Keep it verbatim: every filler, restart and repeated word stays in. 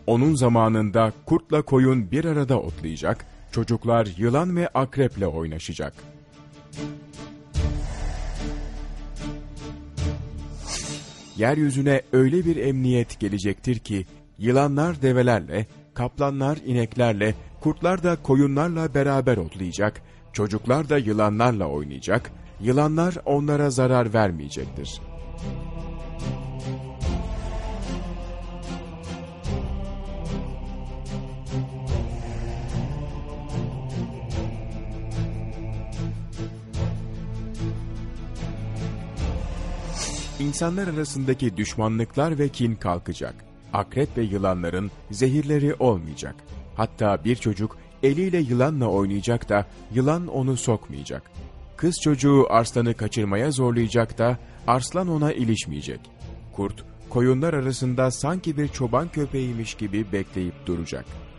Onun zamanında kurtla koyun bir arada otlayacak, çocuklar yılan ve akreple oynaşacak. Yeryüzüne öyle bir emniyet gelecektir ki, yılanlar develerle, kaplanlar ineklerle, kurtlar da koyunlarla beraber otlayacak, çocuklar da yılanlarla oynayacak, yılanlar onlara zarar vermeyecektir. İnsanlar arasındaki düşmanlıklar ve kin kalkacak. Akrep ve yılanların zehirleri olmayacak. Hatta bir çocuk eliyle yılanla oynayacak da yılan onu sokmayacak. Kız çocuğu arslanı kaçırmaya zorlayacak da arslan ona ilişmeyecek. Kurt, koyunlar arasında sanki bir çoban köpeğiymiş gibi bekleyip duracak.